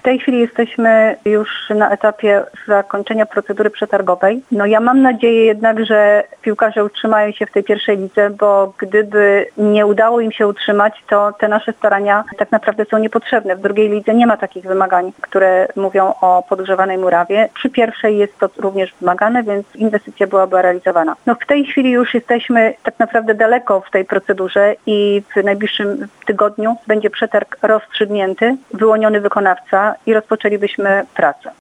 tej chwili jesteśmy już na etapie zakończenia procedury przetargowej. Ja mam nadzieję jednak, że piłkarze utrzymają się w tej pierwszej lidze, bo gdyby nie udało im się utrzymać, to te nasze starania tak naprawdę są niepotrzebne. W drugiej lidze nie ma takich wymagań, które mówią o podgrzewanej murawie. Przy pierwszej jest to również wymagane, więc inwestycja byłaby realizowana. W tej chwili już jesteśmy tak naprawdę daleko w tej procedurze i w najbliższym tygodniu będzie przetarg rozstrzygnięty, wyłoniony wykonawca i rozpoczęlibyśmy pracę.